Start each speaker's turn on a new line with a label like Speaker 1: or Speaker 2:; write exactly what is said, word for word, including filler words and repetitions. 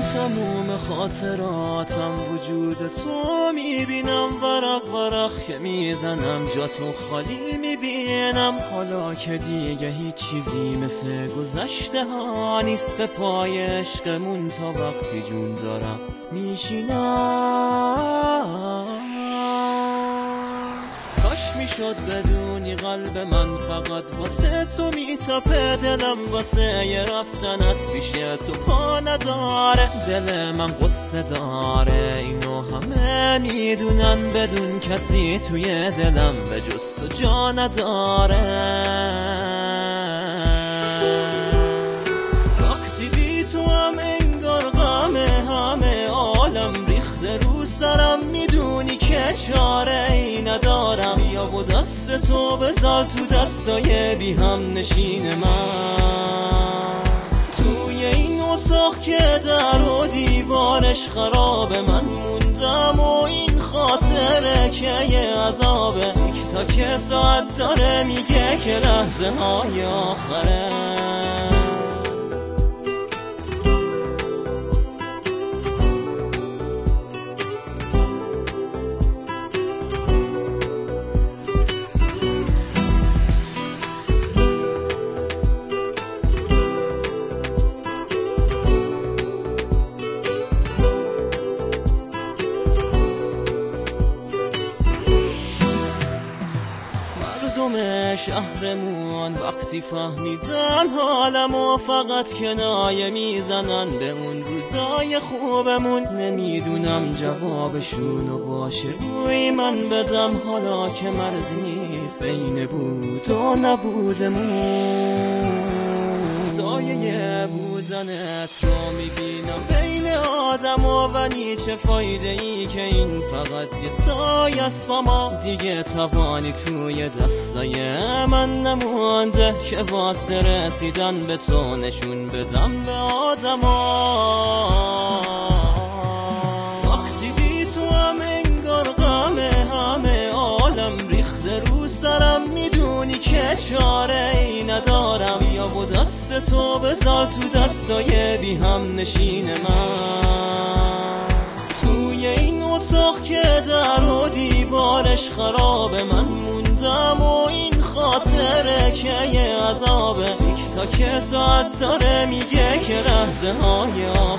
Speaker 1: تموم خاطراتم وجود تو میبینم، ورق ورق که میزنم جا تو خالی میبینم. حالا که دیگه هیچ چیزی مثل گذشته ها نیست، به پای عشقمون تا وقتی جون دارم میشینم. کاش میشد بدونی قلب من فقط واسه تو میتاپه، دلم واسه یه رفتن از پیش تو پا نداره. دل من قصه داره اینو همه میدونن، بدون کسی توی دلم به جز تو جا نداره. وقتی بی تو هم انگار غمه همه عالم ریخته رو سرم، میدونی که چاره ای ندارم. یا با دست تو بذار تو دستای بی هم نشین من، توی این اتاق که در و دیوارش خرابه. من موندم و این خاطره که یه عذابه، تیک تاک ساعت داره میگه که لحظه های آخره. شهرمون وقتی فهمیدن حالمو فقط کنایه میزنن به اون روزای خوبمون. نمیدونم جوابشونو باشه روی من بدم، حالا که مرز نیست بین بود و نبودمون. سایه بودنت رو میبینم بین آدم و ولی چه فایده ای که این فقط یه سایه است با ما. دیگه توانی توی دستای من نمونده که واسه رسیدن به تو نشون بدم به آدم ها. وقتی بی تو هم انگار غمه همه عالم ریخته رو سرم، میدونی که چاره ای ندارم. یا با دست تو بذار تو دستای بی هم نشین من، توی این اتاق که در و دیوارش خرابه. من موندم و این خاطره که یه عذابه، تیک تاک ساعت داره میگه که لحظه های